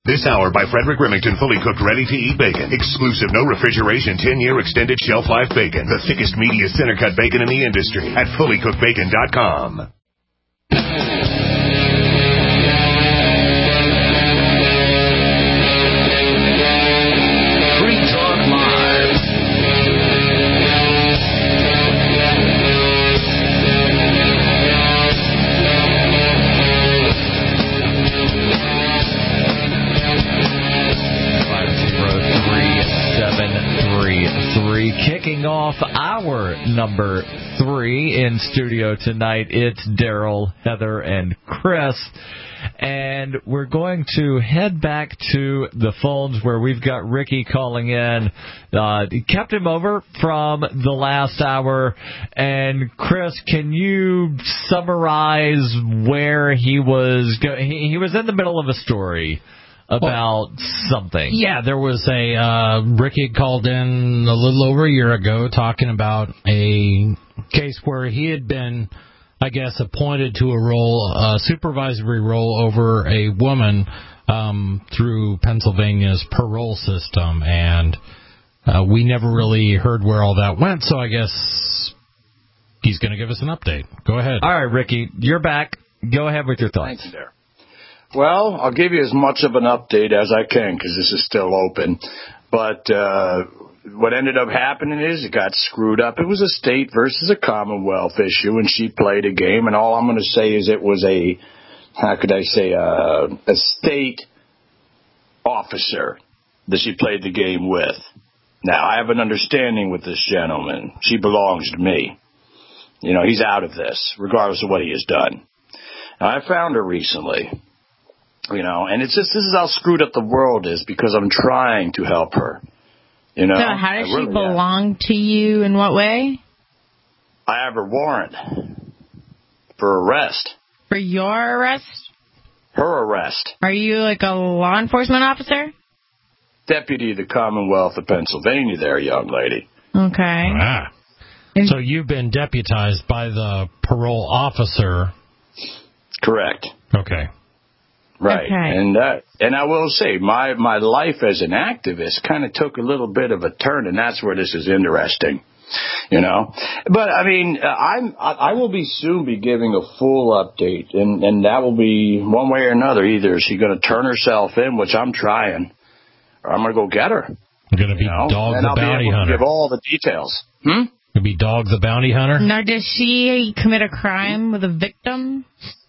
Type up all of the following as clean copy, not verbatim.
This hour by Frederick Remington, fully cooked, ready-to-eat bacon. Exclusive, no refrigeration, 10-year extended shelf life bacon. The thickest, meatiest, center-cut bacon in the industry at fullycookedbacon.com. Free Talk Live. Kicking off our number 3 in studio tonight, it's Daryl, Heather, and Chris. And we're going to head back to the phones where we've got Ricky calling in. Kept him over from the last hour. And Chris, can you summarize where he was? He was in the middle of a story about something. Yeah, there was Ricky had called in a little over a year ago talking about a case where he had been, I guess, appointed to a supervisory role over a woman through Pennsylvania's parole system, and we never really heard where all that went, so I guess he's going to give us an update. Go ahead. All right, Ricky, you're back. Go ahead with your thoughts. Thank you there. Well, I'll give you as much of an update as I can because this is still open. But what ended up happening is it got screwed up. It was a state versus a Commonwealth issue, and she played a game. And all I'm going to say is it was a state officer that she played the game with. Now, I have an understanding with this gentleman. She belongs to me. You know, he's out of this, regardless of what he has done. Now, I found her recently. You know, and it's just, this is how screwed up the world is because I'm trying to help her. You know. So how does she belong to you? In what way? I have her warrant for arrest. For your arrest? Her arrest. Are you like a law enforcement officer? Deputy of the Commonwealth of Pennsylvania there, young lady. Okay. Ah. So you've been deputized by the parole officer. Correct. Okay. Right, okay. And I will say, my life as an activist kind of took a little bit of a turn, and that's where this is interesting, you know. But I mean, I will soon be giving a full update, and that will be one way or another. Either she's going to turn herself in, which I'm trying, or I'm going to go get her. You're going to be Dog the Bounty Hunter. Give all the details. You'll be Dog the Bounty Hunter. Now, does she commit a crime with a victim?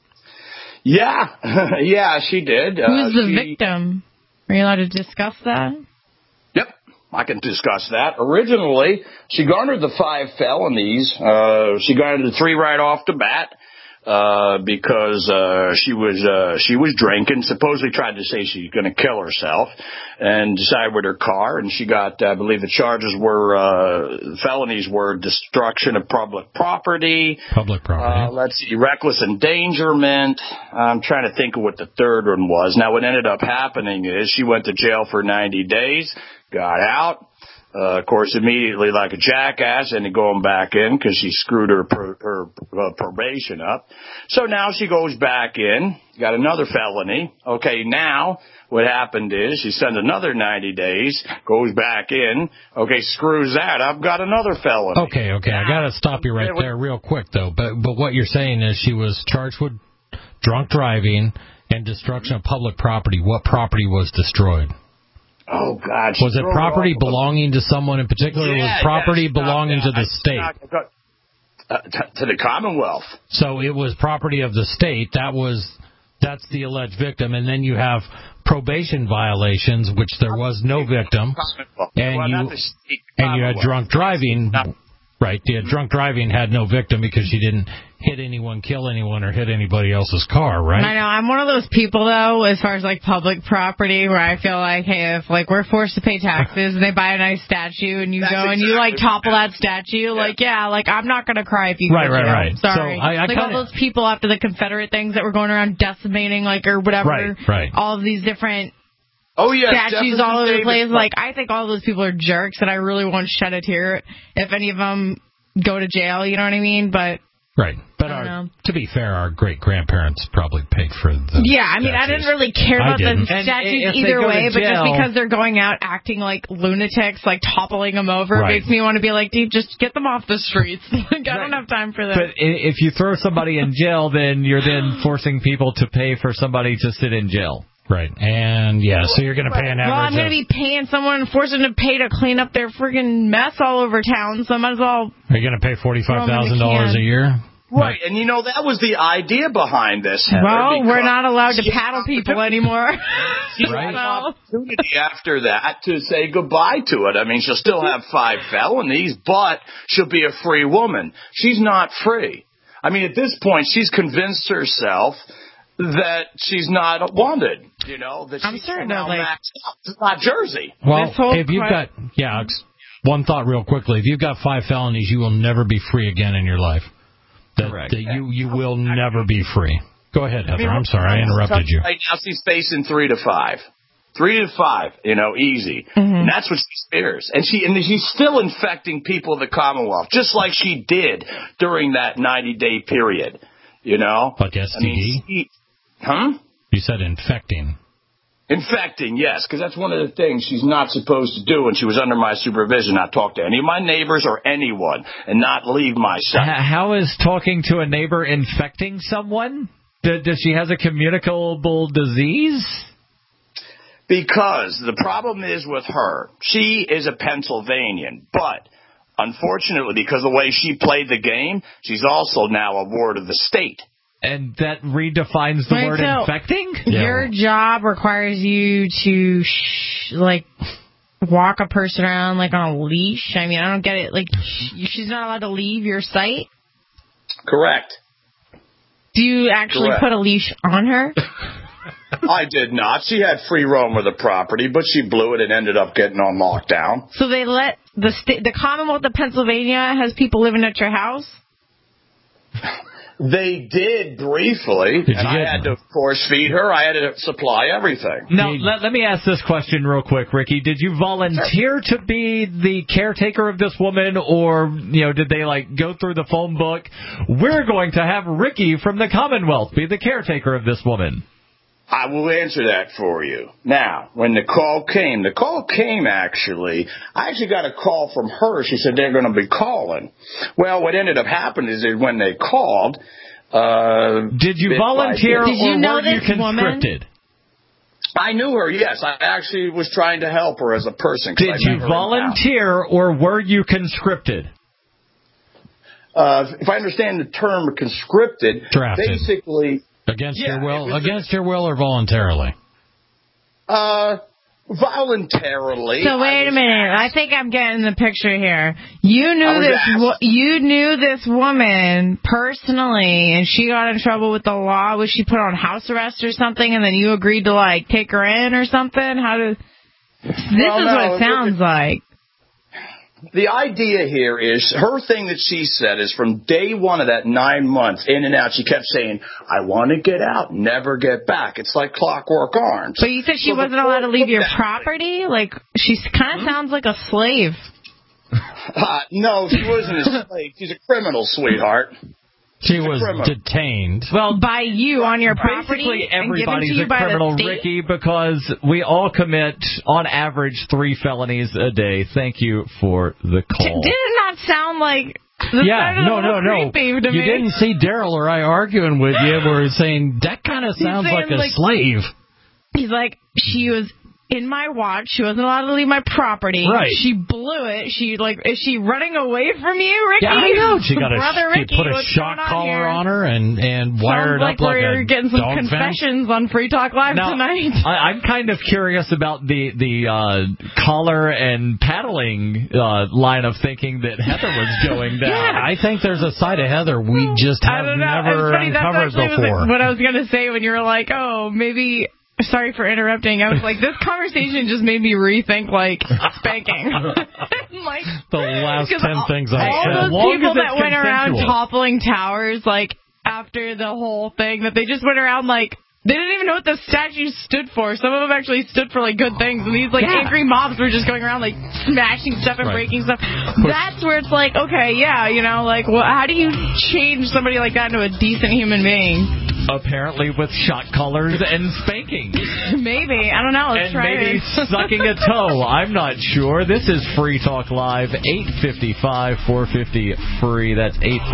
Yeah, yeah, she did. Who's the victim? Are you allowed to discuss that? Yep, I can discuss that. Originally, she garnered the 5 felonies. She garnered the 3 right off the bat because she was drinking. Supposedly tried to say she's going to kill herself, and decided with her car. And she got, I believe, the charges were felonies were destruction of public property. Public property. Let's see, reckless endangerment. I'm trying to think of what the third one was. Now, what ended up happening is she went to jail for 90 days, got out. Of course, immediately like a jackass, and going back in because she screwed her probation up. So now she goes back in, got another felony. Okay, now what happened is she sends another 90 days, goes back in. Okay, screws that up, got another felony. Okay, I got to stop you right there real quick, though. But what you're saying is she was charged with drunk driving and destruction of public property. What property was destroyed? Oh, God. Was it property belonging to someone in particular? Yeah, or was property belonging to the state? To the Commonwealth. So it was property of the state. That's the alleged victim. And then you have probation violations, which there was no victim. And you had drunk driving. Right. Yeah, drunk driving had no victim because she didn't hit anyone, kill anyone, or hit anybody else's car, right? I know. I'm one of those people, though, as far as, like, public property, where I feel like, hey, if, like, we're forced to pay taxes and they buy a nice statue and you and you, like, topple that statue, I'm not going to cry if you go to jail. Right. Sorry. So I all those people after the Confederate things that were going around decimating, like, or whatever. Right. All of these different... Oh, yeah, statues all over the place. Like, I think all those people are jerks, and I really won't shed a tear if any of them go to jail, you know what I mean? But Right. But to be fair, our great-grandparents probably paid for the Yeah, I mean, I didn't really care about the statues either way, but just because they're going out acting like lunatics, like toppling them over, makes me want to be like, dude, just get them off the streets. Like, I don't have time for that. But if you throw somebody in jail, then you're then forcing people to pay for somebody to sit in jail. Right. And, so you're going to pay an average. Well, I'm going to be paying someone, forcing them to pay to clean up their friggin' mess all over town, so I might as well... Are you going to pay $45,000 a year? Right, and that was the idea behind this, Heather. Well, we're not allowed to paddle people anymore. She has an opportunity after that to say goodbye to it. I mean, she'll still have 5 felonies, but she'll be a free woman. She's not free. I mean, at this point, she's convinced herself that she's not wanted, that she's somehow maxed out. It's not Jersey. Well, if you've got, one thought real quickly. If you've got 5 felonies, you will never be free again in your life. Correct. You will never be free. Go ahead, Heather. I'm sorry, I interrupted you. Right now, she's facing 3 to 5. 3 to 5, easy. Mm-hmm. And that's what she fears. And she's still infecting people of the Commonwealth, just like she did during that 90-day period, Like STD? You said infecting. Infecting, yes, because that's one of the things she's not supposed to do when she was under my supervision, not talk to any of my neighbors or anyone, and not leave my site. How is talking to a neighbor infecting someone? Does she have a communicable disease? Because the problem is with her, she is a Pennsylvanian, but unfortunately, because of the way she played the game, she's also now a ward of the state. And that redefines the word infecting? Your job requires you to, walk a person around, on a leash? I mean, I don't get it. She's not allowed to leave your site? Correct. Do you actually put a leash on her? I did not. She had free roam of the property, but she blew it and ended up getting on lockdown. So they let the Commonwealth of Pennsylvania has people living at your house? They did briefly, and I had to, of course, feed her. I had to supply everything. Now, let me ask this question real quick, Ricky. Did you volunteer to be the caretaker of this woman, or, did they, go through the phone book? We're going to have Ricky from the Commonwealth be the caretaker of this woman. I will answer that for you. Now, when the call came actually, I actually got a call from her. She said they're going to be calling. Well, what ended up happening is that when they called... Did you volunteer or were you conscripted? Woman? I knew her, yes. I actually was trying to help her as a person. Did you volunteer or were you conscripted? If I understand the term conscripted, drafted. Basically... Against your will or voluntarily? Voluntarily. So wait a minute. I think I'm getting the picture here. You knew this woman personally, and she got in trouble with the law. Was she put on house arrest or something, and then you agreed to take her in or something? What it sounds like. The idea here is, her thing that she said is from day one of that 9 months, in and out, she kept saying, I want to get out, never get back. It's like Clockwork Orange. But you said she wasn't allowed to leave your property? She kind of sounds like a slave. No, she wasn't a slave. She's a criminal, sweetheart. She was detained. Well, by you on your property. Basically, everybody's a criminal, Ricky, because we all commit, on average, 3 felonies a day. Thank you for the call. Did it not sound like... No. You didn't see Daryl or I arguing with you where he's saying, that kind of sounds like a slave. He's like, she was... in my watch, she wasn't allowed to leave my property. Right. She blew it. Is she running away from you, Ricky? Yeah, I know. She Ricky, put a shock collar on her and wired up like we're getting some confessions on Free Talk Live tonight. I'm kind of curious about the collar and paddling line of thinking that Heather was going down. Yeah, I think there's a side of Heather we just have never uncovered before. What I was going to say when you were like, oh, maybe... Sorry for interrupting. I was like, this conversation just made me rethink, spanking. The last 10 things I said. All those people that went around toppling towers, after the whole thing, that they just went around, They didn't even know what the statues stood for. Some of them actually stood for, like, good things. And these, like, angry mobs were just going around, like, smashing stuff and breaking stuff. That's where it's like, okay, yeah, you know, like, well, how do you change somebody like that into a decent human being? Apparently with shot collars and spanking. Maybe. I don't know. Let's try maybe it. sucking a toe. I'm not sure. This is Free Talk Live, 855-450-FREE. That's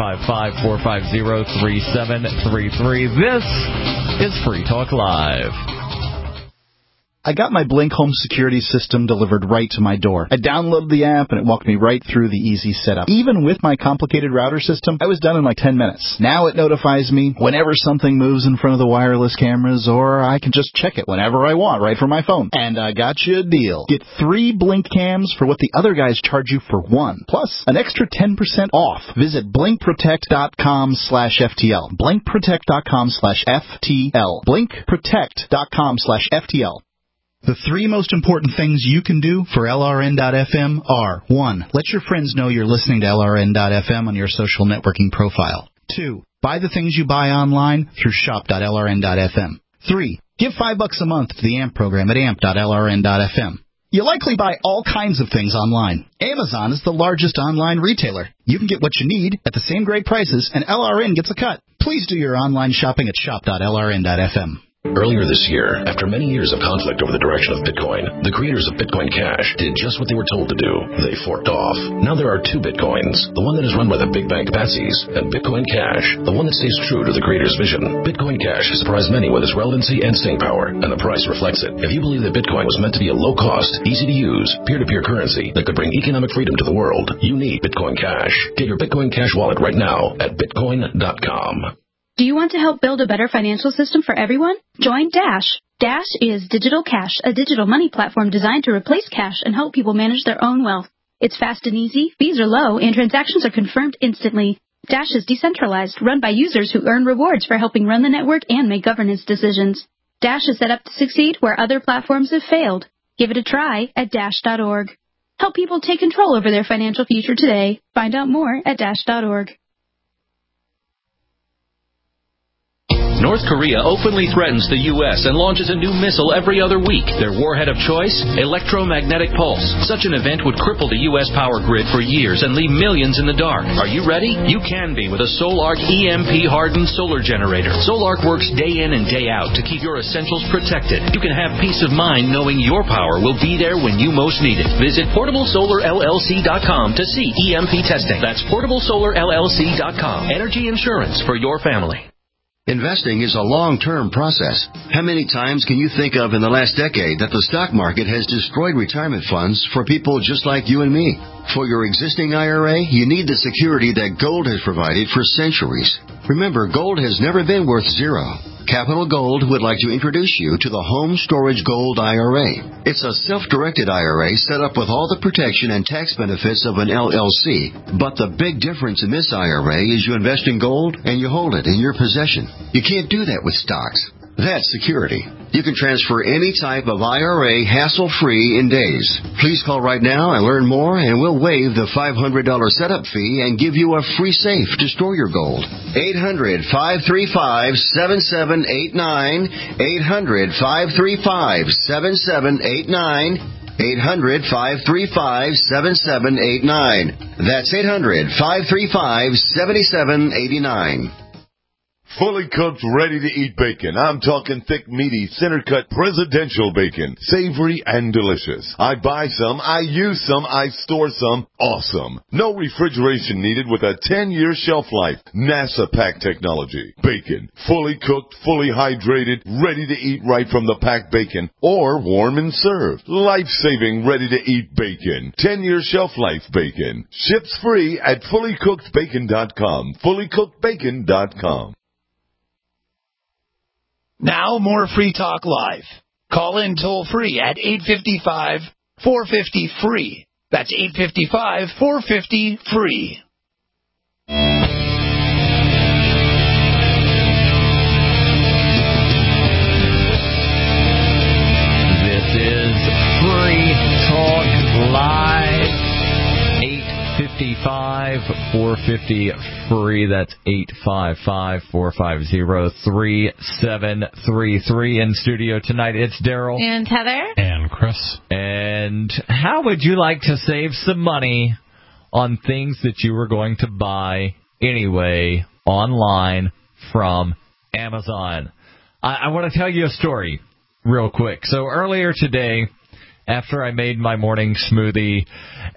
855-450-3733. This is Free Talk Live. I got my Blink home security system delivered right to my door. I downloaded the app and it walked me right through the easy setup. Even with my complicated router system, I was done in like 10 minutes. Now it notifies me whenever something moves in front of the wireless cameras, or I can just check it whenever I want right from my phone. And I got you a deal. Get 3 Blink cams for what the other guys charge you for 1, plus an extra 10% off. Visit blinkprotect.com/FTL. blinkprotect.com/FTL. blinkprotect.com/FTL. The 3 most important things you can do for LRN.FM are: 1. Let your friends know you're listening to LRN.FM on your social networking profile. 2. Buy the things you buy online through shop.LRN.FM. 3. Give $5 a month to the AMP program at amp.LRN.FM. You likely buy all kinds of things online. Amazon is the largest online retailer. You can get what you need at the same great prices, and LRN gets a cut. Please do your online shopping at shop.LRN.FM. Earlier this year, after many years of conflict over the direction of Bitcoin, the creators of Bitcoin Cash did just what they were told to do. They forked off. Now there are 2 Bitcoins, the one that is run by the big bank patsies, and Bitcoin Cash, the one that stays true to the creator's vision. Bitcoin Cash has surprised many with its relevancy and staying power, and the price reflects it. If you believe that Bitcoin was meant to be a low-cost, easy-to-use, peer-to-peer currency that could bring economic freedom to the world, you need Bitcoin Cash. Get your Bitcoin Cash wallet right now at bitcoin.com. Do you want to help build a better financial system for everyone? Join Dash. Dash is Digital Cash, a digital money platform designed to replace cash and help people manage their own wealth. It's fast and easy, fees are low, and transactions are confirmed instantly. Dash is decentralized, run by users who earn rewards for helping run the network and make governance decisions. Dash is set up to succeed where other platforms have failed. Give it a try at Dash.org. Help people take control over their financial future today. Find out more at Dash.org. North Korea openly threatens the U.S. and launches a new missile every other week. Their warhead of choice? Electromagnetic pulse. Such an event would cripple the U.S. power grid for years and leave millions in the dark. Are you ready? You can be with a Solarc EMP-hardened solar generator. Solarc works day in and day out to keep your essentials protected. You can have peace of mind knowing your power will be there when you most need it. Visit PortableSolarLLC.com to see EMP testing. That's PortableSolarLLC.com. Energy insurance for your family. Investing is a long-term process. How many times can you think of in the last decade that the stock market has destroyed retirement funds for people just like you and me? For your existing IRA, you need the security that gold has provided for centuries. Remember, gold has never been worth zero. Capital Gold would like to introduce you to the Home Storage Gold IRA. It's a self-directed IRA set up with all the protection and tax benefits of an LLC. But the big difference in this IRA is you invest in gold and you hold it in your possession. You can't do that with stocks. That's security. You can transfer any type of IRA hassle-free in days. Please call right now and learn more, and we'll waive the $500 setup fee and give you a free safe to store your gold. 800-535-7789. 800-535-7789. 800-535-7789. That's 800-535-7789. Fully cooked, ready-to-eat bacon. I'm talking thick, meaty, center-cut, presidential bacon. Savory and delicious. I buy some, I use some, I store some. Awesome. No refrigeration needed with a 10-year shelf life. NASA pack technology. Bacon. Fully cooked, fully hydrated, ready to eat right from the packed bacon. Or warm and served. Life-saving, ready-to-eat bacon. 10-year shelf life bacon. Ships free at fullycookedbacon.com. fullycookedbacon.com. Now more Free Talk Live. Call in toll-free at 855-450-FREE. That's 855-450-FREE. This is Free Talk Live. 855-450-FREE. That's 855-450-3733. In studio tonight, it's Daryl. And Heather. And Chris. And how would you like to save some money on things that you were going to buy anyway online from Amazon? I want to tell you a story real quick. So earlier today, after I made my morning smoothie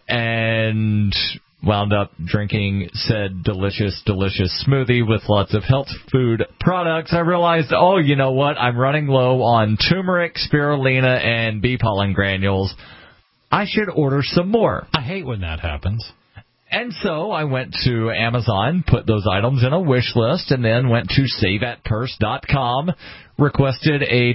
and wound up drinking said delicious, delicious smoothie with lots of health food products, I realized, oh, you know what? I'm running low on turmeric, spirulina, and bee pollen granules. I should order some more. I hate when that happens. And so I went to Amazon, put those items in a wish list, and then went to saveatpurse.com, requested a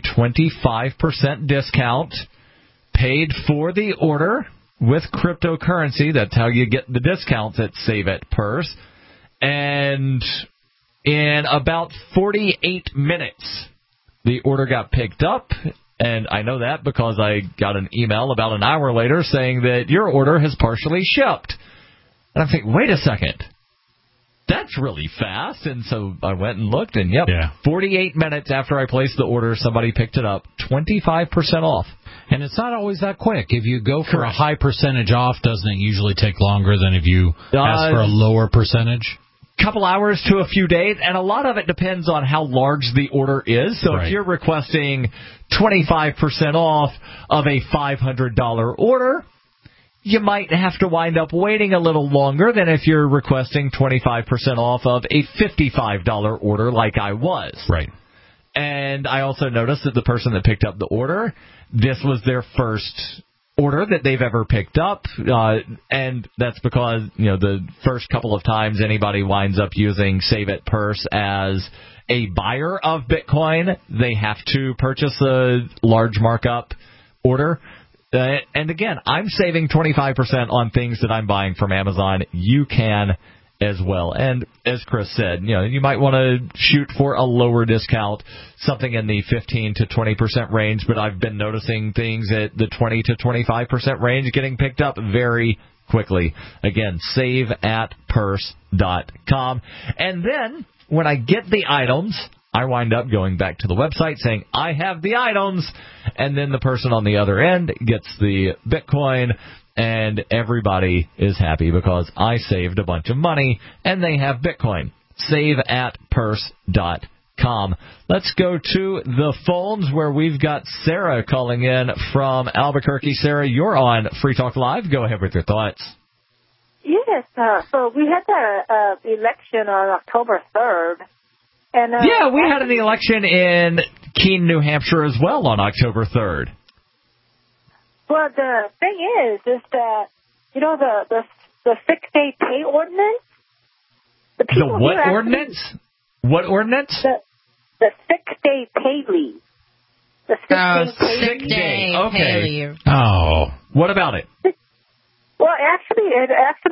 25% discount, paid for the order with cryptocurrency. That's how you get the discounts at Save at Purse. And in about 48 minutes, the order got picked up. And I know that because I got an email about an hour later saying that your order has partially shipped. And I'm thinking, wait a second. That's really fast. And so I went and looked, and 48 minutes after I placed the order, somebody picked it up, 25% off. And it's not always that quick. If you go for a high percentage off, doesn't it usually take longer than if you ask for a lower percentage? Couple hours to a few days, and a lot of it depends on how large the order is. So if you're requesting 25% off of a $500 order, you might have to wind up waiting a little longer than if you're requesting 25% off of a $55 order like I was. Right. And I also noticed that the person that picked up the order, this was their first order that they've ever picked up, and that's because, you know, the first couple of times anybody winds up using Save at Purse as a buyer of Bitcoin, they have to purchase a large markup order. And again, I'm saving 25% on things that I'm buying from Amazon. You can as well. And as Chris said, you know, you might want to shoot for a lower discount, something in the 15 to 20% range, but I've been noticing things at the 20 to 25% range getting picked up very quickly. Again, saveatpurse.com. And then when I get the items, I wind up going back to the website saying, I have the items, and then the person on the other end gets the Bitcoin, and everybody is happy because I saved a bunch of money, and they have Bitcoin. SaveAtPurse.com. Let's go to the phones where we've got Sarah calling in from Albuquerque. Sarah, you're on Free Talk Live. Go ahead with your thoughts. Yes, so we had the election on October 3rd. And, yeah, we had an election in Keene, New Hampshire as well on October 3rd. Well, the thing is that, you know, the sick day pay ordinance? The what ordinance? What ordinance? The sick day pay leave. The sick day pay leave. Oh. What about it? Well, it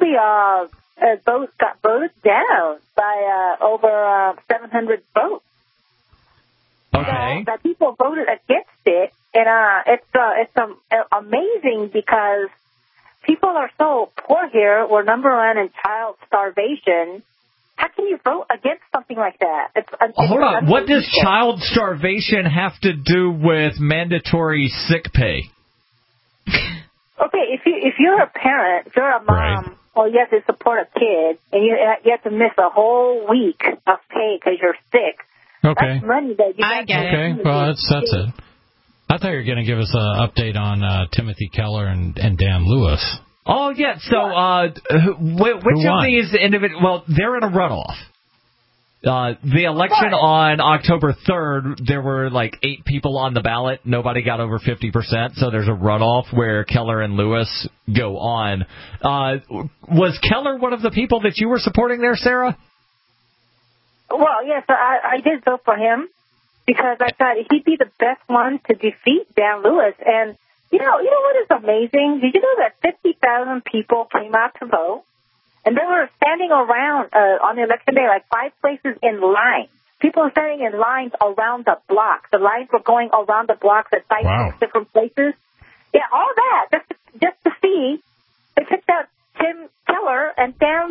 got voted down by over 700 votes. Okay. So the people voted against it, and it's amazing because people are so poor here. We're number one in child starvation. How can you vote against something like that? Hold on. What does child starvation have to do with mandatory sick pay? Okay, if you're a parent, if you're a mom, or you have to support a kid, and you have to miss a whole week of pay because you're sick. Okay. That's money that you I get it. Okay, well, that's it. I thought you were going to give us an update on Timothy Keller and Dan Lewis. Oh, yeah. So which of these individuals, well, they're in a runoff. The election on October 3rd, there were like 8 people on the ballot. Nobody got over 50%, so there's a runoff where Keller and Lewis go on. Was Keller one of the people that you were supporting there, Sarah? Well, yes, I did vote for him because I thought he'd be the best one to defeat Dan Lewis. And you know what is amazing? Did you know that 50,000 people came out to vote? And they were standing around on election day, like 5 places in line. People were standing in lines around the block. The lines were going around the blocks at 5 different places. Yeah, all that just to see. They picked out Tim Keller and Dan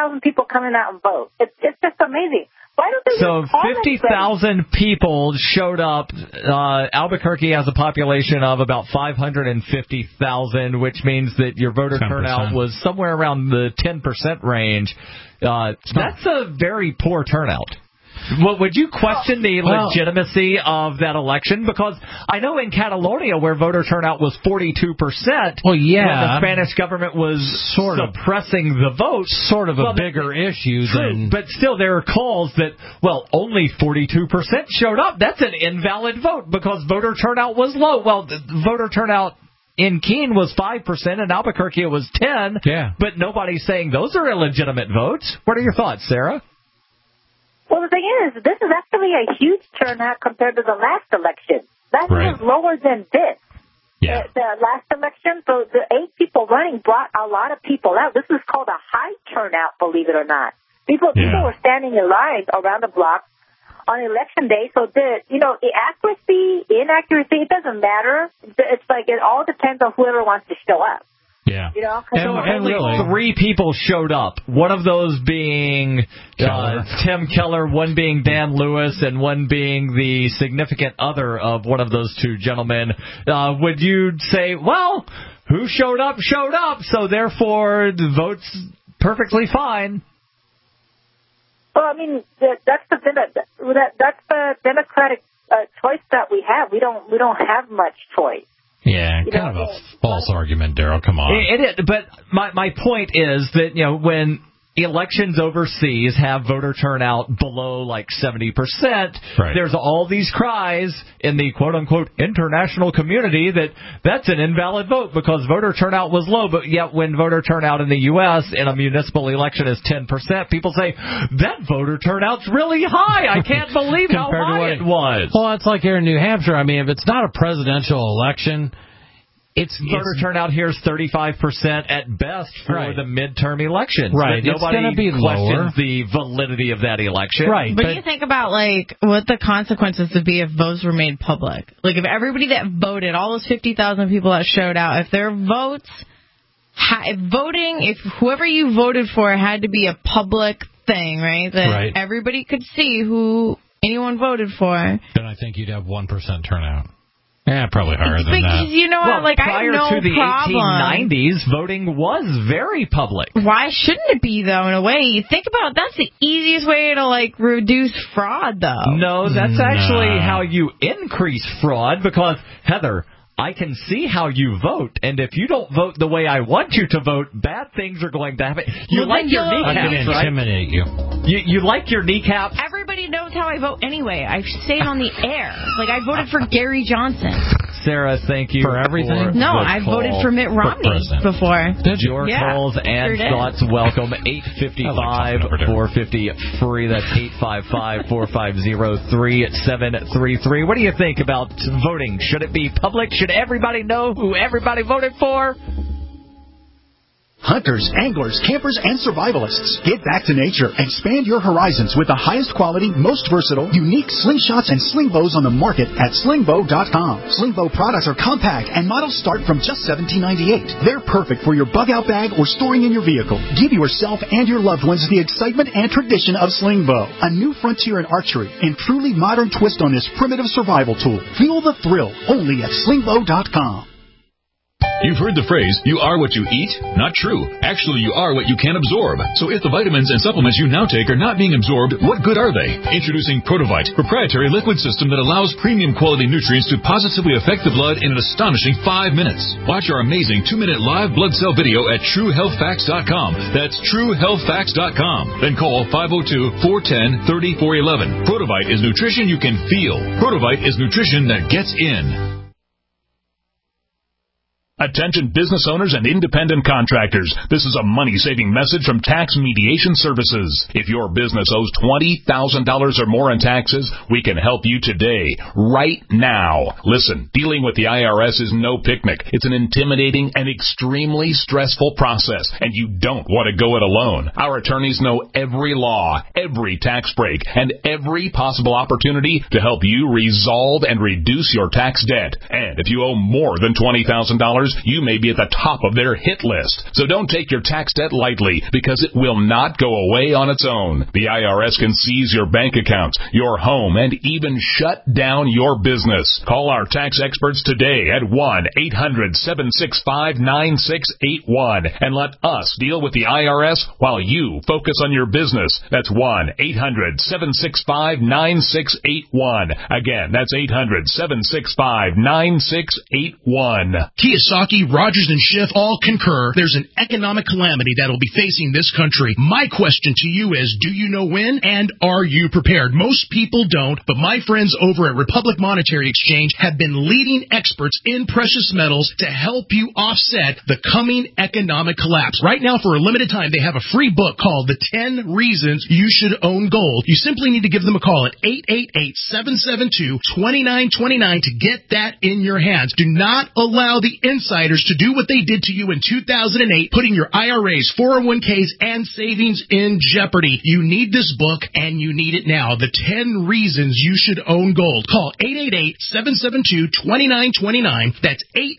50,000 people coming out and vote. It's just amazing. Why don't they So 50,000 people showed up. Albuquerque has a population of about 550,000, which means that your voter 10%. turnout was somewhere around the 10% range. That's a very poor turnout. Well, would you question the legitimacy of that election? Because I know in Catalonia, where voter turnout was 42%, well, yeah, when the Spanish government was suppressing the vote. Sort of a bigger issue than... But still, there are calls that, only 42% showed up. That's an invalid vote because voter turnout was low. Well, voter turnout in Keene was 5%, in Albuquerque it was 10%. Yeah. But nobody's saying those are illegitimate votes. What are your thoughts, Sarah? Well, the thing is, this is actually a huge turnout compared to the last election. That was lower than this. Yeah. The last election, so the 8 people running brought a lot of people out. This is called a high turnout, believe it or not. People were standing in line around the block on election day. So the accuracy, inaccuracy, it doesn't matter. It's like it all depends on whoever wants to show up. Yeah. And really, 3 people showed up. One of those being Tim Keller, one being Dan Lewis, and one being the significant other of one of those 2 gentlemen. Would you say, who showed up, so therefore the vote's perfectly fine? Well, I mean, that's the democratic choice that we have. We don't have much choice. Yeah, kind of a false argument, Daryl. Come on. It is, but my point is that, when elections overseas have voter turnout below 70%, there's all these cries in the quote-unquote international community that that's an invalid vote because voter turnout was low. But yet when voter turnout in the U.S. in a municipal election is 10%, people say, that voter turnout's really high. I can't believe how high it was. Well, it's like here in New Hampshire. I mean, if it's not a presidential election... Voter turnout here is 35% at best for the midterm elections. Right. But nobody it's be questions the validity of that election. Right. But you think about, what the consequences would be if votes were made public. If everybody that voted, all those 50,000 people that showed out, if their votes, if whoever you voted for had to be a public thing, right? That everybody could see who anyone voted for. Then I think you'd have 1% turnout. Yeah, probably higher than that. Because you know what, prior I have no to the problem. 1890s, voting was very public. Why shouldn't it be, though, in a way? You think about that's the easiest way to, reduce fraud, though. No, that's actually how you increase fraud because, Heather, I can see how you vote, and if you don't vote the way I want you to vote, bad things are going to happen. You like your kneecaps, I can intimidate you. You like your kneecaps? Everybody knows how I vote anyway. I say it on the air. I voted for Gary Johnson. Sarah, thank you for everything. No, I voted for Mitt Romney before. Your calls and thoughts welcome. 855-450-FREE. That's 855-450-3733. What do you think about voting? Should it be public? Should everybody know who everybody voted for? Hunters, anglers, campers, and survivalists. Get back to nature. Expand your horizons with the highest quality, most versatile, unique slingshots and sling bows on the market at slingbow.com. Slingbow products are compact and models start from just $17.98. They're perfect for your bug-out bag or storing in your vehicle. Give yourself and your loved ones the excitement and tradition of Slingbow, a new frontier in archery and truly modern twist on this primitive survival tool. Feel the thrill only at slingbow.com. You've heard the phrase, you are what you eat? Not true. Actually, you are what you can absorb. So if the vitamins and supplements you now take are not being absorbed, what good are they? Introducing Protovite, proprietary liquid system that allows premium quality nutrients to positively affect the blood in an astonishing 5 minutes. Watch our amazing 2-minute live blood cell video at TrueHealthFacts.com. That's TrueHealthFacts.com. Then call 502-410-3411. Protovite is nutrition you can feel. Protovite is nutrition that gets in. Attention business owners and independent contractors. This is a money-saving message from Tax Mediation Services. If your business owes $20,000 or more in taxes, we can help you today, right now. Listen, dealing with the IRS is no picnic. It's an intimidating and extremely stressful process, and you don't want to go it alone. Our attorneys know every law, every tax break, and every possible opportunity to help you resolve and reduce your tax debt. And if you owe more than $20,000, you may be at the top of their hit list. So don't take your tax debt lightly, because it will not go away on its own. The IRS can seize your bank accounts, your home, and even shut down your business. Call our tax experts today at 1-800-765-9681 and let us deal with the IRS while you focus on your business. That's 1-800-765-9681. Again, that's 800-765-9681. Kiyosaki, Rogers, and Schiff all concur there's an economic calamity that will be facing this country. My question to you is, do you know when, and are you prepared? Most people don't, but my friends over at Republic Monetary Exchange have been leading experts in precious metals to help you offset the coming economic collapse. Right now, for a limited time, they have a free book called The 10 Reasons You Should Own Gold. You simply need to give them a call at 888-772-2929 to get that in your hands. Do not allow the insiders to do what they did to you in 2008, putting your IRAs, 401ks, and savings in jeopardy. You need this book, and you need it now. The 10 Reasons You Should Own Gold. Call 888-772-2929. That's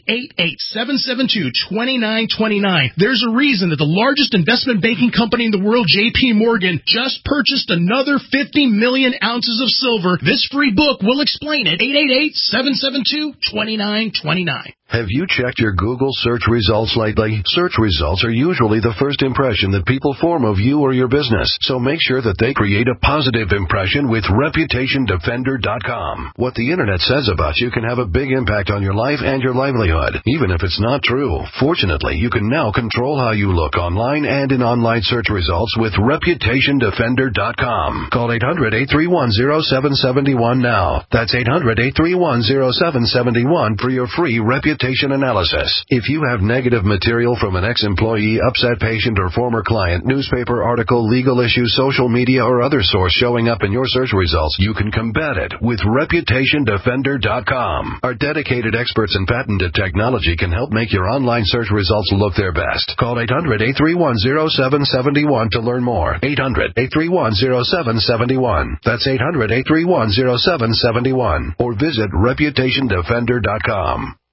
888-772-2929. There's a reason that the largest investment banking company in the world, J.P. Morgan, just purchased another 50 million ounces of silver. This free book will explain it. 888-772-2929. Have you checked your Google search results lately? Search results are usually the first impression that people form of you or your business, so make sure that they create a positive impression with ReputationDefender.com. What the Internet says about you can have a big impact on your life and your livelihood, even if it's not true. Fortunately, you can now control how you look online and in online search results with ReputationDefender.com. Call 800-831-0771 now. That's 800-831-0771 for your free reputation analysis. If you have negative material from an ex-employee, upset patient, or former client, newspaper article, legal issue, social media, or other source showing up in your search results, you can combat it with ReputationDefender.com. Our dedicated experts in patented technology can help make your online search results look their best. Call 800-831-0771 to learn more. 800-831-0771. That's 800-831-0771. Or visit ReputationDefender.com.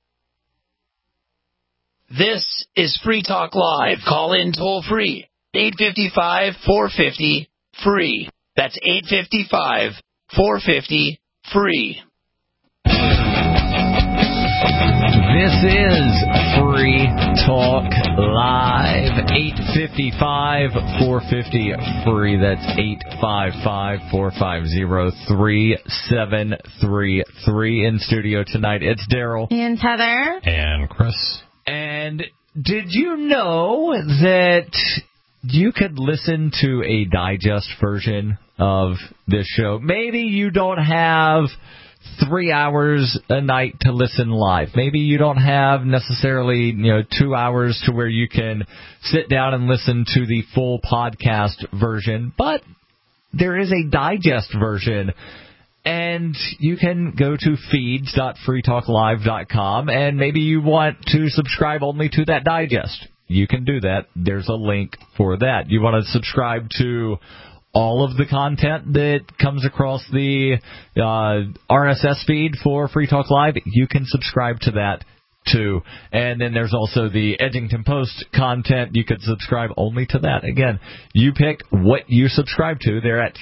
This is Free Talk Live. Call in toll free. 855-450-FREE. That's 855-450-FREE. This is Free Talk Live. 855-450-FREE. That's 855-450-3733. In studio tonight, it's Daryl. And Heather. And Chris. And did you know that you could listen to a digest version of this show? Maybe you don't have 3 hours a night to listen live. Maybe you don't have necessarily 2 hours to where you can sit down and listen to the full podcast version, but there is a digest version. And you can go to feeds.freetalklive.com, and maybe you want to subscribe only to that digest. You can do that. There's a link for that. You want to subscribe to all of the content that comes across the RSS feed for Free Talk Live, you can subscribe to that too. And then there's also the Edgington Post content. You could subscribe only to that. Again, you pick what you subscribe to. They're at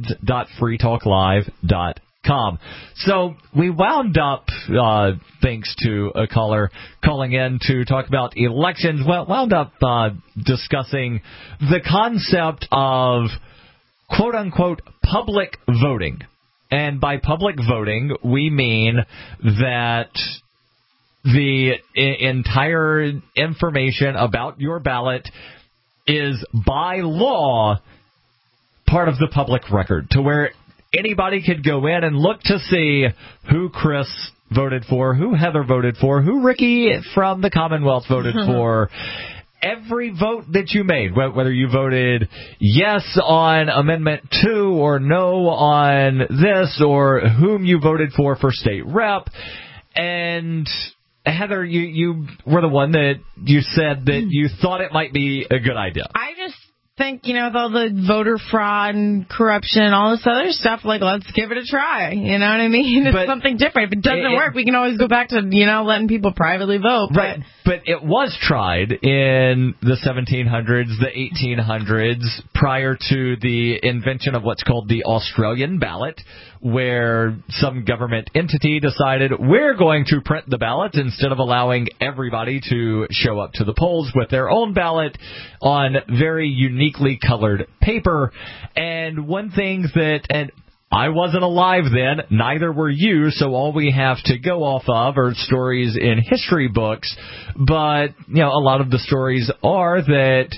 feeds.freetalklive.com. So we wound up, thanks to a caller calling in to talk about elections, wound up discussing the concept of quote-unquote public voting. And by public voting, we mean that the entire information about your ballot is, by law, part of the public record, to where anybody could go in and look to see who Chris voted for, who Heather voted for, who Ricky from the Commonwealth voted for. Every vote that you made, whether you voted yes on Amendment 2 or no on this, or whom you voted for state rep. And Heather, you were the one that you said that you thought it might be a good idea. I just think, with all the voter fraud and corruption and all this other stuff, let's give it a try. You know what I mean? It's something different. If it doesn't work, we can always go back to, letting people privately vote. Right. But it was tried in the 1700s, the 1800s, prior to the invention of what's called the Australian ballot, where some government entity decided we're going to print the ballot instead of allowing everybody to show up to the polls with their own ballot on very uniquely colored paper. And one thing and I wasn't alive then, neither were you, so all we have to go off of are stories in history books. But, a lot of the stories are that,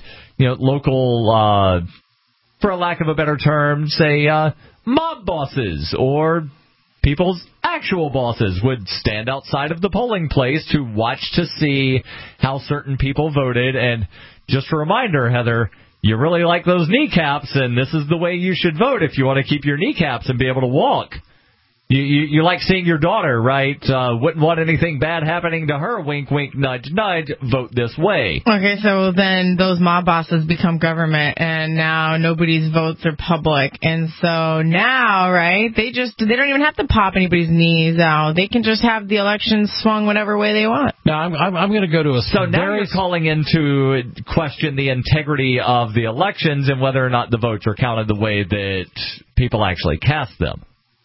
local, for a lack of a better term, say, mob bosses or people's actual bosses would stand outside of the polling place to watch to see how certain people voted. And just a reminder, Heather, you really like those kneecaps, and this is the way you should vote if you want to keep your kneecaps and be able to walk. You like seeing your daughter, right? Wouldn't want anything bad happening to her. Wink, wink, nudge, nudge. Vote this way. Okay, so then those mob bosses become government, and now nobody's votes are public. And so now, right, they don't even have to pop anybody's knees out. They can just have the elections swung whatever way they want. Now, I'm going to go to a... So now you're calling into question the integrity of the elections and whether or not the votes are counted the way that people actually cast them.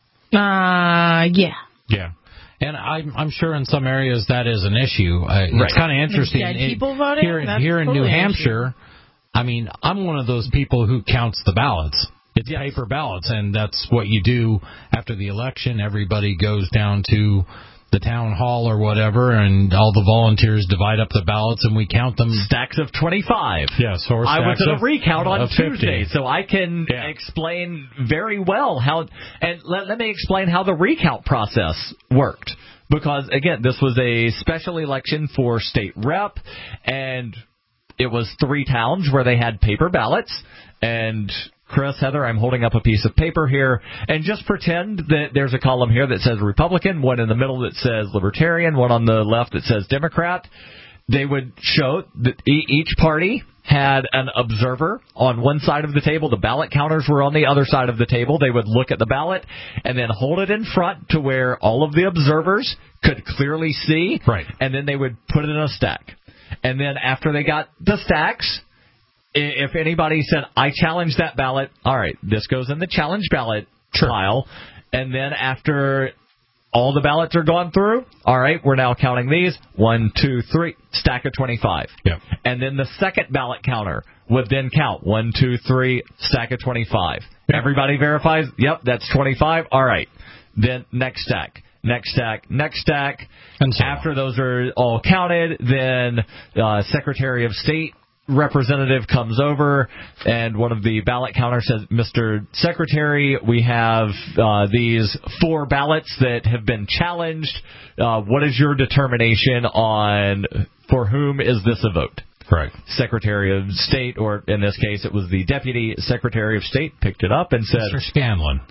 Yeah. Yeah. And I'm sure in some areas that is an issue. It's kind of interesting. Dead people voting? Here in New Hampshire, I'm one of those people who counts the ballots. It's paper ballots, and that's what you do after the election. Everybody goes down to the town hall or whatever, and all the volunteers divide up the ballots, and we count them. Stacks of 25. Yes, or I was at a recount on 50. Tuesday, so I can explain very well how. And let me explain how the recount process worked. Because, again, this was a special election for state rep, and it was 3 towns where they had paper ballots. And Chris, Heather, I'm holding up a piece of paper here, and just pretend that there's a column here that says Republican, one in the middle that says Libertarian, one on the left that says Democrat. They would show that each party had an observer on one side of the table. The ballot counters were on the other side of the table. They would look at the ballot and then hold it in front to where all of the observers could clearly see, right. And then they would put it in a stack. And then after they got the stacks, if anybody said, I challenge that ballot, all right, this goes in the challenge ballot pile. And then after all the ballots are gone through, all right, we're now counting these. 1, 2, 3, stack of 25. Yep. And then the second ballot counter would then count 1, 2, 3, stack of 25. Yep. Everybody verifies, yep, that's 25. All right. Then next stack. Next stack, next stack. And so after those are all counted, then Secretary of State representative comes over, and one of the ballot counters says, Mr. Secretary, we have these 4 ballots that have been challenged. What is your determination on for whom is this a vote? Right. Secretary of State, or in this case it was the Deputy Secretary of State, picked it up and said, Mr. Scanlon,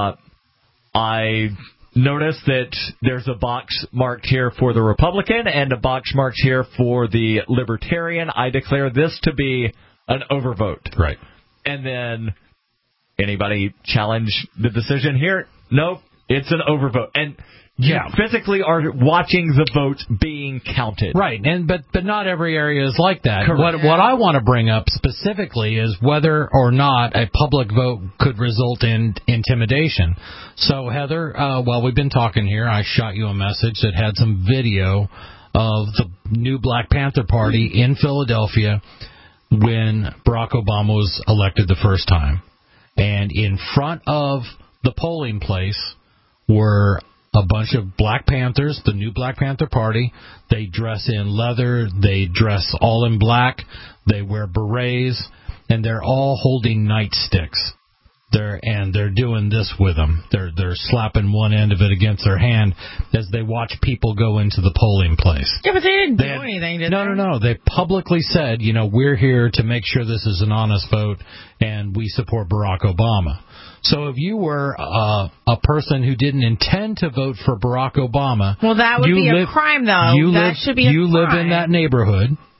I notice that there's a box marked here for the Republican and a box marked here for the Libertarian. I declare this to be an overvote. Right. And then anybody challenge the decision here? Nope, it's an overvote. And you physically are watching the votes being counted. Right, but not every area is like that. Correct. What I want to bring up specifically is whether or not a public vote could result in intimidation. So, Heather, while we've been talking here, I shot you a message that had some video of the new Black Panther Party in Philadelphia when Barack Obama was elected the first time. And in front of the polling place were a bunch of Black Panthers, the new Black Panther Party. They dress in leather. They dress all in black. They wear berets, and they're all holding nightsticks. They're doing this with them. They're slapping one end of it against their hand as they watch people go into the polling place. Yeah, but they didn't do anything, did they? No. They publicly said, we're here to make sure this is an honest vote, and we support Barack Obama. So if you were a person who didn't intend to vote for Barack Obama... Well, that would be a crime, though. That should be a crime. You live in that neighborhood,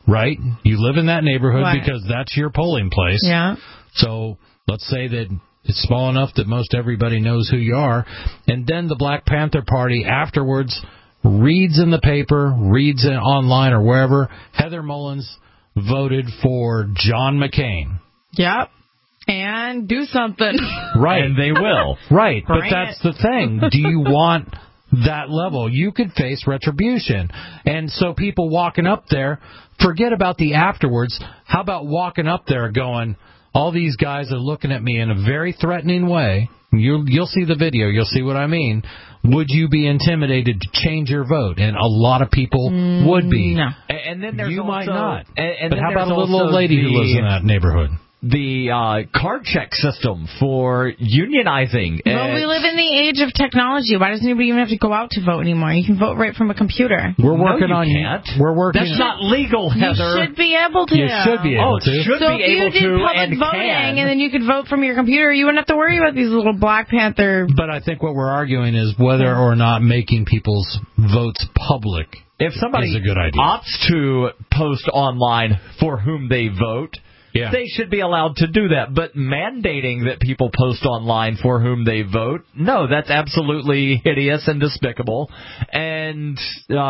right? You live in that neighborhood Right. because that's your polling place. Yeah. So let's say that it's small enough that most everybody knows who you are. And then the Black Panther Party afterwards reads in the paper, reads it online or wherever, Heather Mullins voted for John McCain. Yep. And do something. Right. And they will. Right. But Right. that's the thing. Do you want that level? You could face retribution. And so people walking up there, forget about the afterwards. How about walking up there going, all these guys are looking at me in a very threatening way. You'll see the video. You'll see what I mean. Would you be intimidated to change your vote? And a lot of people would be. No. And then there's You also, might not. And but then how about a there's little old also lady who lives in that neighborhood? The card check system for unionizing. Well, we live in the age of technology. Why does anybody even have to go out to vote anymore? You can vote right from a computer. We're working No, on you can't. We're working. That's not legal, Heather. You should be able to. You should be able to. Should So be if you able did to public and voting can. and then you could vote from your computer, you wouldn't have to worry about these little Black Panther. But I think what we're arguing is whether or not making people's votes public If somebody is a good idea. opts to post online for whom they vote, Yeah. they should be allowed to do that. But mandating that people post online for whom they vote, no, that's absolutely hideous and despicable. And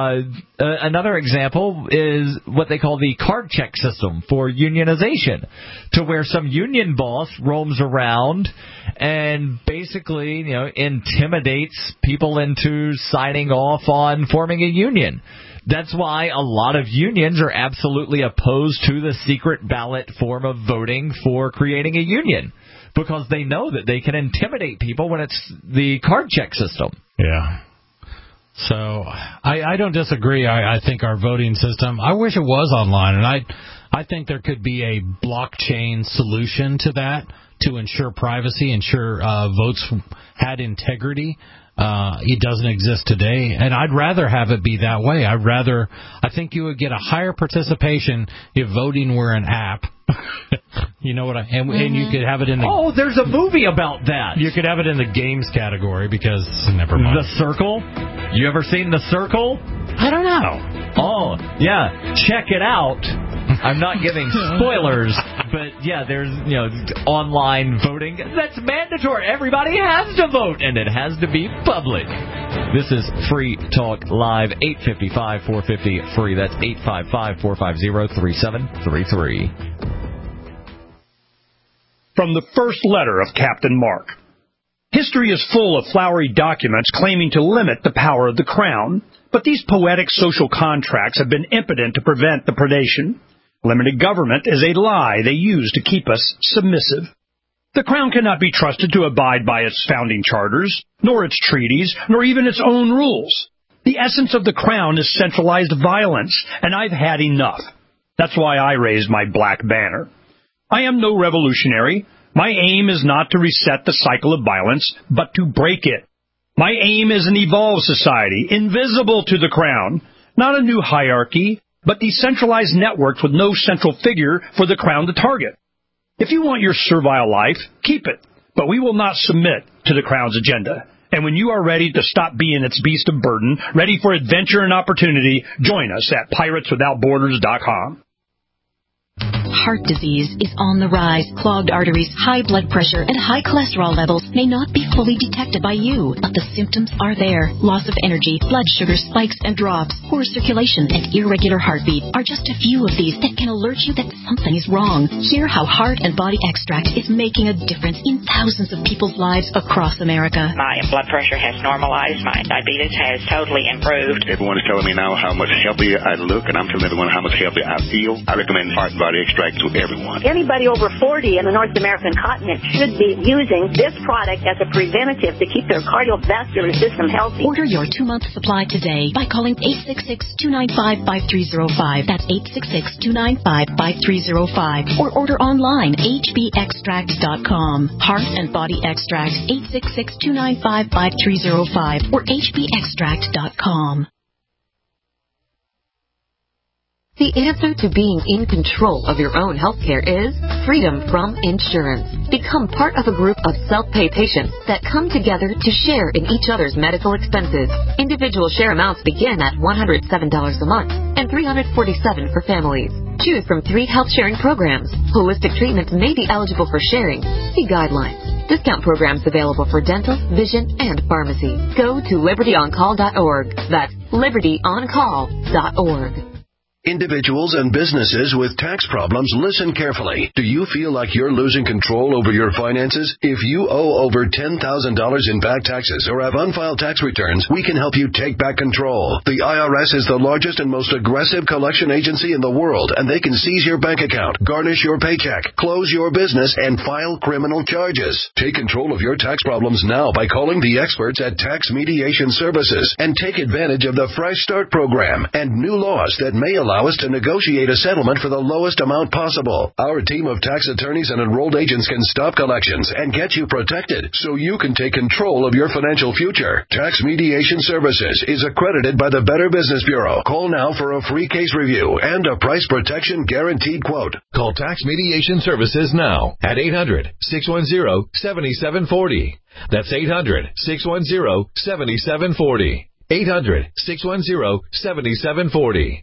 another example is what they call the card check system for unionization, to where some union boss roams around and basically, intimidates people into signing off on forming a union. That's why a lot of unions are absolutely opposed to the secret ballot form of voting for creating a union, because they know that they can intimidate people when it's the card check system. Yeah. So I don't disagree. I think our voting system, I wish it was online, and I think there could be a blockchain solution to that to ensure privacy, ensure votes had integrity. It doesn't exist today, and I'd rather have it be that way. I think you would get a higher participation if voting were an app. You know what and you could have it in the... Oh, there's a movie about that. You could have it in the games category because, never mind. The Circle? You ever seen The Circle? I don't know. Oh, yeah. Check it out. I'm not giving spoilers, but yeah, there's, online voting. That's mandatory. Everybody has to vote, and it has to be public. This is Free Talk Live, 855-450-FREE. That's 855-450-3733. From the first letter of Captain Mark. History is full of flowery documents claiming to limit the power of the crown, but these poetic social contracts have been impotent to prevent the predation. Limited government is a lie they use to keep us submissive. The crown cannot be trusted to abide by its founding charters, nor its treaties, nor even its own rules. The essence of the crown is centralized violence, and I've had enough. That's why I raised my black banner. I am no revolutionary. My aim is not to reset the cycle of violence, but to break it. My aim is an evolved society, invisible to the crown, not a new hierarchy, but decentralized networks with no central figure for the crown to target. If you want your servile life, keep it, but we will not submit to the crown's agenda. And when you are ready to stop being its beast of burden, ready for adventure and opportunity, join us at pirateswithoutborders.com. Heart disease is on the rise. Clogged arteries, high blood pressure, and high cholesterol levels may not be fully detected by you, but the symptoms are there. Loss of energy, blood sugar spikes and drops, poor circulation, and irregular heartbeat are just a few of these that can alert you that something is wrong. Hear how Heart and Body Extract is making a difference in thousands of people's lives across America. My blood pressure has normalized. My diabetes has totally improved. Everyone is telling me now how much healthier I look, and I'm telling everyone how much healthier I feel. I recommend Heart and Body Extract to everyone. Anybody over 40 in the North American continent should be using this product as a preventative to keep their cardiovascular system healthy. Order your 2-month supply today by calling 866-295-5305. That's 866-295-5305. Or order online, hbextract.com. Heart and Body Extract, 866-295-5305 or hbextract.com. The answer to being in control of your own healthcare is freedom from insurance. Become part of a group of self-pay patients that come together to share in each other's medical expenses. Individual share amounts begin at $107 a month and $347 for families. Choose from 3 health-sharing programs. Holistic treatments may be eligible for sharing. See guidelines. Discount programs available for dental, vision, and pharmacy. Go to libertyoncall.org. That's libertyoncall.org. Individuals and businesses with tax problems, listen carefully. Do you feel like you're losing control over your finances? If you owe over $10,000 in back taxes or have unfiled tax returns, we can help you take back control. The IRS is the largest and most aggressive collection agency in the world, and they can seize your bank account, garnish your paycheck, close your business, and file criminal charges. Take control of your tax problems now by calling the experts at Tax Mediation Services and take advantage of the Fresh Start program and new laws that may allow us to negotiate a settlement for the lowest amount possible. Our team of tax attorneys and enrolled agents can stop collections and get you protected so you can take control of your financial future. Tax Mediation Services is accredited by the Better Business Bureau. Call now for a free case review and a price protection guaranteed quote. Call Tax Mediation Services now at 800-610-7740. That's 800-610-7740. 800-610-7740.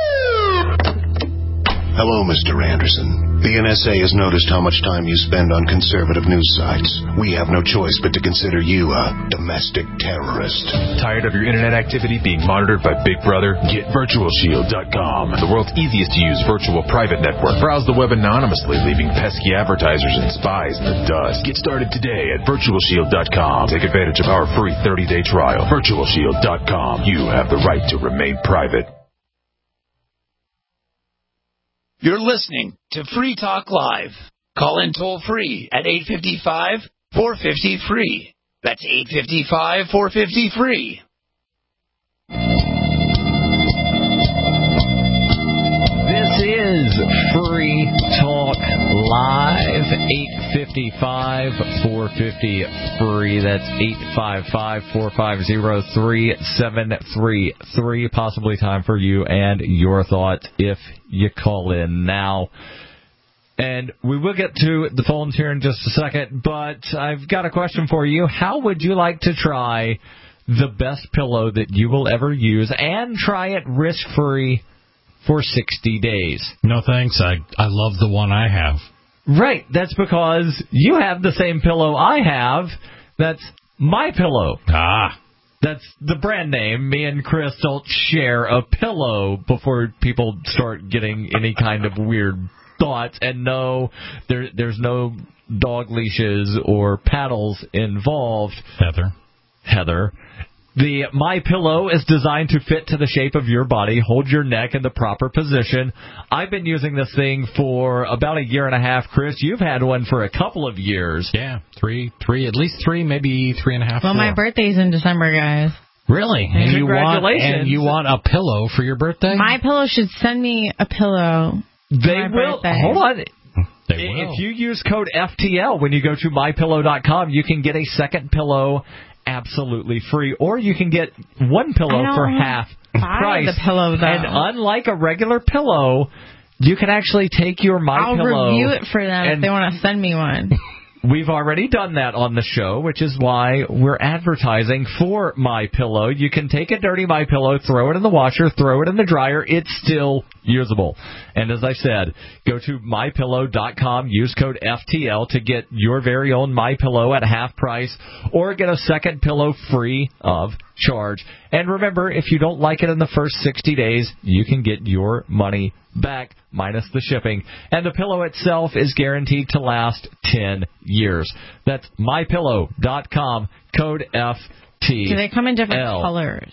Hello, Mr. Anderson. The NSA has noticed how much time you spend on conservative news sites. We have no choice but to consider you a domestic terrorist. Tired of your internet activity being monitored by Big Brother? Get VirtualShield.com, the world's easiest to use virtual private network. Browse the web anonymously, leaving pesky advertisers and spies in the dust. Get started today at VirtualShield.com. Take advantage of our free 30-day trial. VirtualShield.com. You have the right to remain private. You're listening to Free Talk Live. Call in toll-free at 855-450-FREE. That's 855-450-FREE. This is Free Talk Live, 855-450-FREE. That's 855-450-3733. Possibly time for you and your thoughts if you call in now. And we will get to the phones here in just a second, but I've got a question for you. How would you like to try the best pillow that you will ever use and try it risk-free for 60 days? No thanks. I love the one I have. Right. That's because you have the same pillow I have. That's MyPillow. That's the brand name. Me and Chris don't share a pillow before people start getting any kind of weird thoughts. And no, there's no dog leashes or paddles involved. Heather. The MyPillow is designed to fit to the shape of your body, hold your neck in the proper position. I've been using this thing for about a year and a half. Chris, you've had one for a couple of years. Yeah, three, at least 3, maybe 3.5. Well, 4. My birthday's in December, guys. Really? And congratulations. And you want a pillow for your birthday? MyPillow should send me a pillow. They will. Birthday. Hold on. They will. If you use code FTL when you go to MyPillow.com, you can get a second pillow absolutely free, or you can get one pillow for half price. The pillow, though. And unlike a regular pillow, you can actually take your MyPillow. I'll review it for them if they want to send me one. We've already done that on the show, which is why we're advertising for MyPillow. You can take a dirty MyPillow, throw it in the washer, throw it in the dryer. It's still usable. And as I said, go to MyPillow.com, use code FTL to get your very own MyPillow at half price, or get a second pillow free of charge. And remember, if you don't like it in the first 60 days, you can get your money back minus the shipping. And the pillow itself is guaranteed to last 10 years. That's MyPillow.com, code FTL. Do they come in different colors?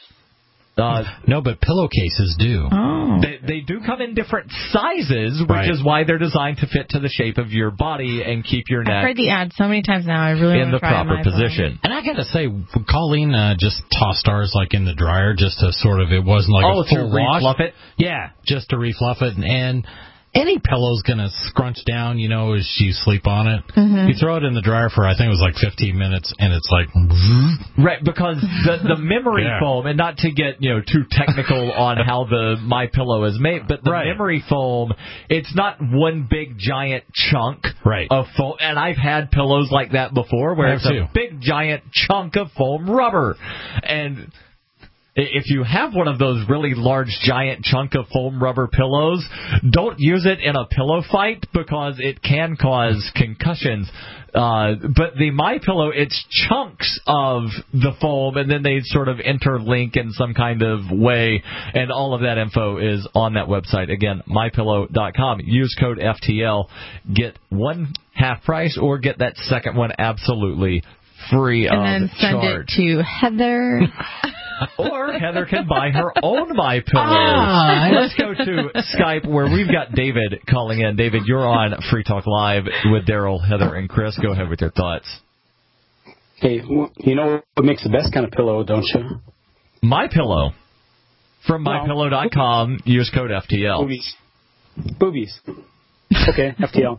No, but pillowcases do. Oh. They do come in different sizes, which is why they're designed to fit to the shape of your body and keep your neck. I've heard the ad so many times now. I really in want to try the proper position. And I got to say, Colleen just tossed ours like in the dryer, just to sort of, it wasn't like a full wash. Refluff it? Yeah, just to refluff it. And any pillow's going to scrunch down, you know, as you sleep on it. Mm-hmm. You throw it in the dryer for, I think it was like 15 minutes, and it's like... Right, because the memory foam, and not to get, too technical on how the MyPillow is made, but the memory foam, it's not one big giant chunk of foam. And I've had pillows like that before, where it's a big giant chunk of foam rubber. And... if you have one of those really large, giant chunk of foam rubber pillows, don't use it in a pillow fight because it can cause concussions. But the MyPillow, it's chunks of the foam, and then they sort of interlink in some kind of way, and all of that info is on that website. Again, MyPillow.com. Use code FTL. Get one half price, or get that second one absolutely free and of then send charge. it to Heather. Or Heather can buy her own MyPillow. Let's go to Skype where we've got David calling in. David, you're on Free Talk Live with Daryl, Heather, and Chris. Go ahead with your thoughts. Hey, you know what makes the best kind of pillow, don't you? MyPillow. From MyPillow.com. Use code FTL. Boobies. Okay, FTL.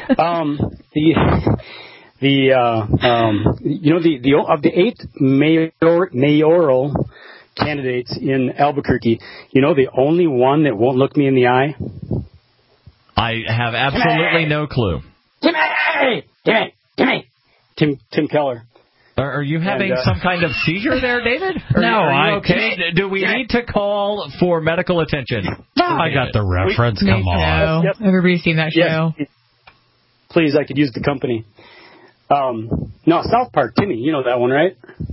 Of the 8 mayoral candidates in Albuquerque, the only one that won't look me in the eye? I have absolutely no clue. Tim Keller. Are you having some kind of seizure there, David? Are you okay? Do we need to call for medical attention? I got the reference. Come on. Yep. Everybody's seen that show. Yes. Please, I could use the company. No, South Park, Timmy, you know that one, right?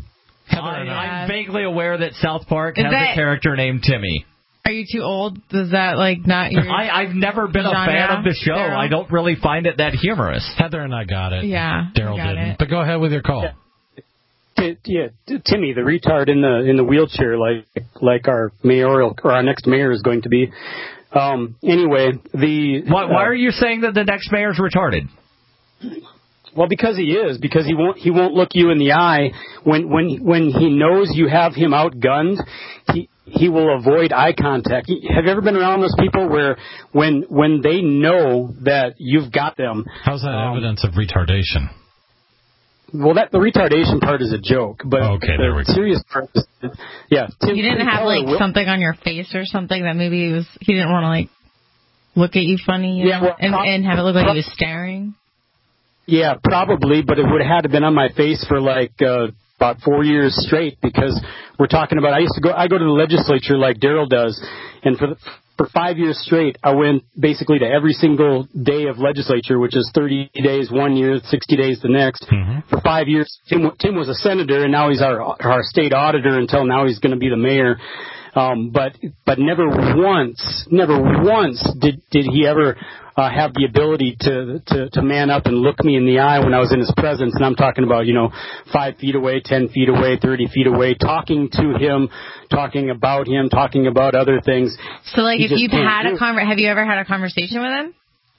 I'm vaguely aware that South Park has a character named Timmy. Are you too old? Does that not your? I've never been a fan of the show. Daryl? I don't really find it that humorous. Heather and I got it. Yeah, Daryl didn't. But go ahead with your call. Yeah, Timmy, the retard in the wheelchair, like our mayoral or our next mayor is going to be. Anyway, why are you saying that the next mayor's retarded? Well, because he is. Because he won't look you in the eye when he knows you have him outgunned. He will avoid eye contact. Have you ever been around those people where when they know that you've got them? How's that evidence of retardation? Well, the retardation part is a joke, but there we go. Serious part is, yeah. You didn't have something on your face or something that maybe he didn't want to look at you funny, and have it look like he was staring. Yeah, probably, but it would have had to been on my face for about 4 years straight, because we're talking about I go to the legislature like Daryl does, and for 5 years straight I went basically to every single day of legislature, which is 30 days 1 year, 60 days the next. Mm-hmm. For 5 years Tim was a senator, and now he's our state auditor until now he's going to be the mayor. But never once did he ever have the ability to man up and look me in the eye when I was in his presence. And I'm talking about 5 feet away, 10 feet away, 30 feet away, talking to him, talking about him, talking about other things. So if you've had have you ever had a conversation with him?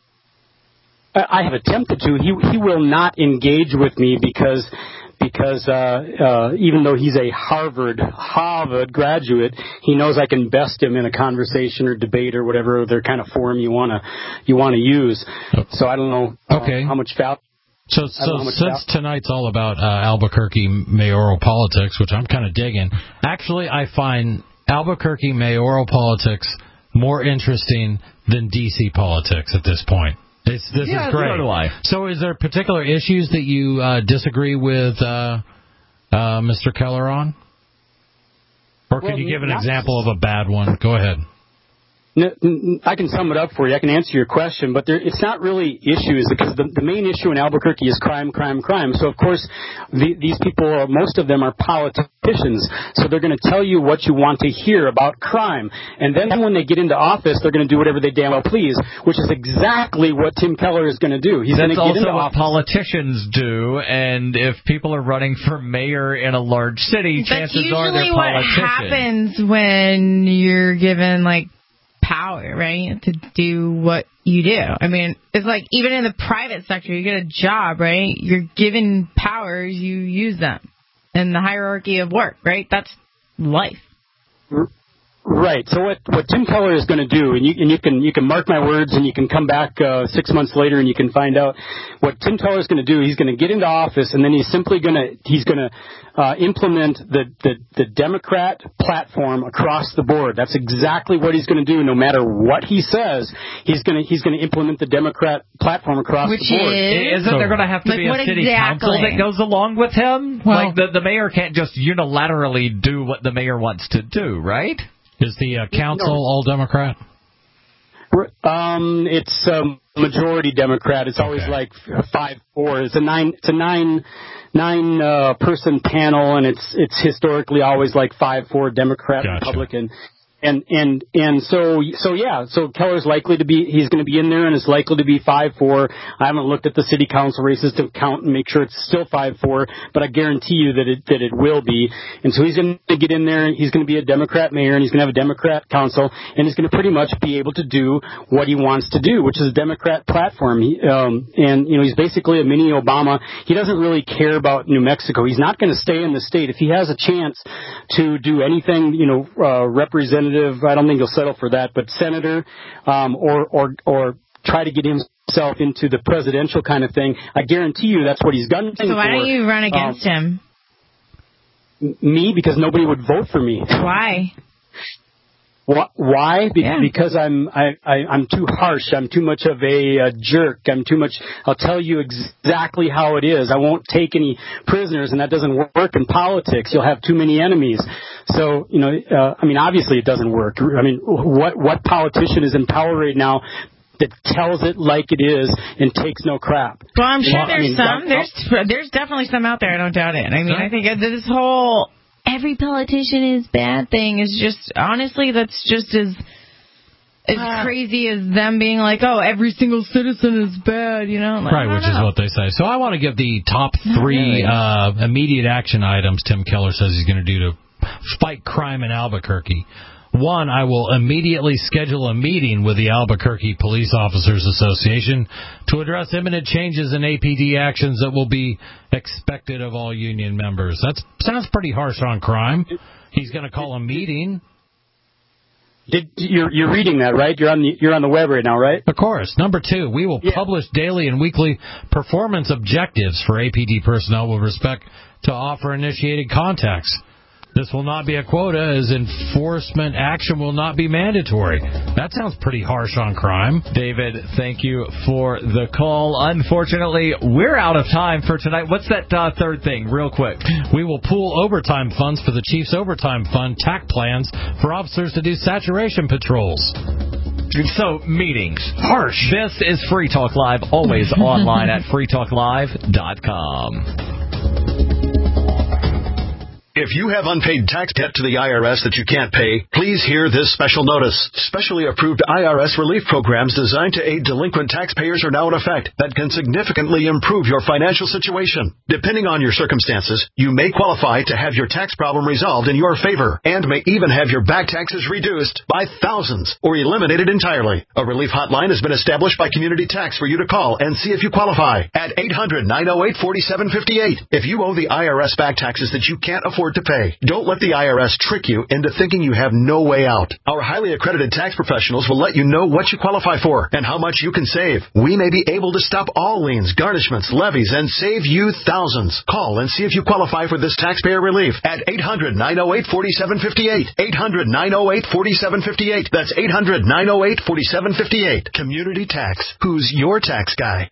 I have attempted to. He will not engage with me because even though he's a Harvard graduate, he knows I can best him in a conversation or debate or whatever other kind of forum you want to use. So I don't know how much value. So since tonight's all about Albuquerque mayoral politics, which I'm kind of digging, actually I find Albuquerque mayoral politics more interesting than D.C. politics at this point. This is great. So do I. So is there particular issues that you disagree with Mr. Keller on? Or can you give an example of a bad one? Go ahead. I can sum it up for you. I can answer your question, but it's not really issues, because the main issue in Albuquerque is crime. So, of course, these people, most of them are politicians, so they're going to tell you what you want to hear about crime. And then when they get into office, they're going to do whatever they damn well please, which is exactly what Tim Keller is going to do. He's going to get into office. That's also what politicians do, and if people are running for mayor in a large city, chances are they're politicians. That's usually what happens when you're given, power, right, to do what you do. I mean, it's even in the private sector, you get a job, right? You're given powers, you use them. In the hierarchy of work, right? That's life. Right. So what Tim Keller is going to do, and you can mark my words, and you can come back 6 months later, and you can find out what Tim Keller is going to do. He's going to get into office, and then he's going to implement the Democrat platform across the board. That's exactly what he's going to do. No matter what he says, he's going to implement the Democrat platform across the board. Isn't there going to have to be a city council that goes along with him? Well, like the mayor can't just unilaterally do what the mayor wants to do, right? Is the council all Democrat? It's majority Democrat. It's always like 5-4. It's a nine person panel, and it's historically always like 5-4 Democrat, Republican. And so Keller's he's going to be in there, and it's likely to be 5-4. I haven't looked at the city council races to count and make sure it's still 5-4, but I guarantee you that it will be. And so he's going to get in there, and he's going to be a Democrat mayor, and he's going to have a Democrat council, and he's going to pretty much be able to do what he wants to do, which is a Democrat platform. He's basically a mini Obama. He doesn't really care about New Mexico. He's not going to stay in the state. If he has a chance to do anything, representative, I don't think he'll settle for that, but senator, or try to get himself into the presidential kind of thing, I guarantee you that's what he's gunning for. So why don't you run against him? Me? Because nobody would vote for me. Why? Why? Because I'm too harsh. I'm too much of a jerk. I'll tell you exactly how it is. I won't take any prisoners, and that doesn't work in politics. You'll have too many enemies. So, obviously it doesn't work. I mean, what politician is in power right now that tells it like it is and takes no crap? Well, I'm sure there's definitely some out there. I don't doubt it. I mean, I think this whole every politician is bad thing is just, honestly, that's just as crazy as them being like, oh, every single citizen is bad, Right, which is what they say. So I want to give the top 3 immediate action items Tim Keller says he's going to do to fight crime in Albuquerque. 1, I will immediately schedule a meeting with the Albuquerque Police Officers Association to address imminent changes in APD actions that will be expected of all union members. That sounds pretty harsh on crime. He's going to call a meeting. You're reading that, right? You're on the web right now, right? Of course. Number 2, we will publish daily and weekly performance objectives for APD personnel with respect to offer-initiated contacts. This will not be a quota, as enforcement action will not be mandatory. That sounds pretty harsh on crime. David, thank you for the call. Unfortunately, we're out of time for tonight. What's that third thing, real quick? We will pool overtime funds for the Chiefs Overtime Fund TAC plans for officers to do saturation patrols. So, meetings. Harsh. This is Free Talk Live, always online at freetalklive.com. If you have unpaid tax debt to the IRS that you can't pay, please hear this special notice. Specially approved IRS relief programs designed to aid delinquent taxpayers are now in effect that can significantly improve your financial situation. Depending on your circumstances, you may qualify to have your tax problem resolved in your favor and may even have your back taxes reduced by thousands or eliminated entirely. A relief hotline has been established by Community Tax for you to call and see if you qualify at 800-908-4758. If you owe the IRS back taxes that you can't afford to pay, don't let the IRS trick you into thinking you have no way out. Our highly accredited tax professionals will let you know what you qualify for and how much you can save. We may be able to stop all liens, garnishments, levies, and save you thousands. Call and see if you qualify for this taxpayer relief at 800-908-4758. 800-908-4758. That's 800-908-4758. Community Tax. Who's your tax guy?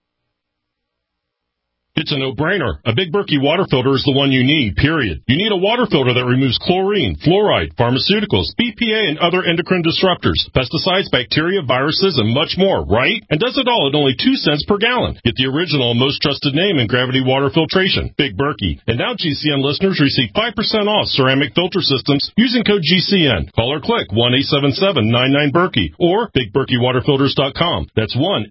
It's a no-brainer. A Big Berkey water filter is the one you need, period. You need a water filter that removes chlorine, fluoride, pharmaceuticals, BPA, and other endocrine disruptors, pesticides, bacteria, viruses, and much more, right? And does it all at only 2 cents per gallon. Get the original and most trusted name in gravity water filtration, Big Berkey. And now GCN listeners receive 5% off ceramic filter systems using code GCN. Call or click 1-877-99-BERKEY or BigBerkeyWaterFilters.com. That's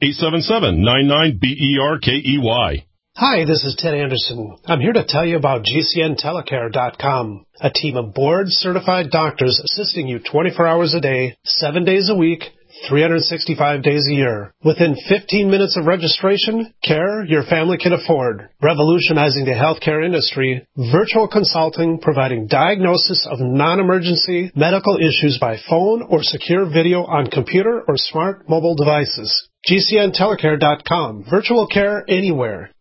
1-877-99-BERKEY. Hi, this is Ted Anderson. I'm here to tell you about GCNTelecare.com, a team of board-certified doctors assisting you 24 hours a day, 7 days a week, 365 days a year. Within 15 minutes of registration, care your family can afford. Revolutionizing the healthcare industry, virtual consulting providing diagnosis of non-emergency medical issues by phone or secure video on computer or smart mobile devices. GCNtelecare.com. Virtual care anywhere.